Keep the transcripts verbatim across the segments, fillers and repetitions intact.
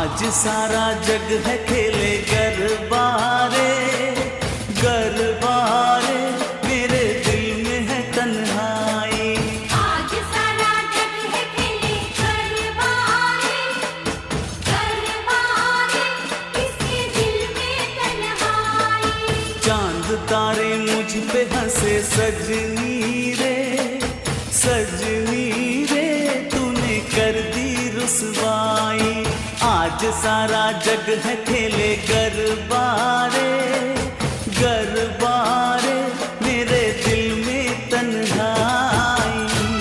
आज सारा जग है खेले गरबारे गरबारे, मेरे दिल में है तन्हाई। आज सारा जग है खेले गरबारे गरबारे, किसके दिल में तन्हाई। चांद तारे मुझ पे हंसे सजनी रे सजनी रे, तूने कर दी रुसवाई। आज सारा जग है खेले गरबारे गरबारे, मेरे दिल में तन्हाई।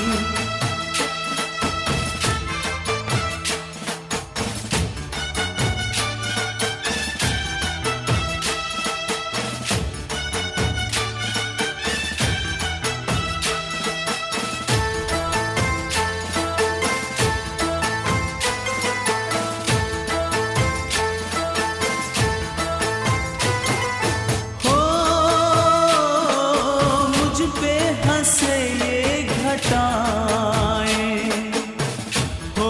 हंसे ये घटाएं हो,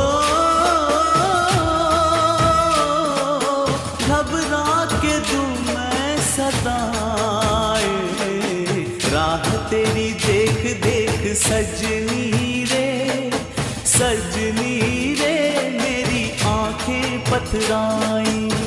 घबरा के दूं मैं सताए। राह तेरी देख देख सजनी रे सजनी रे, मेरी आंखें पथराई।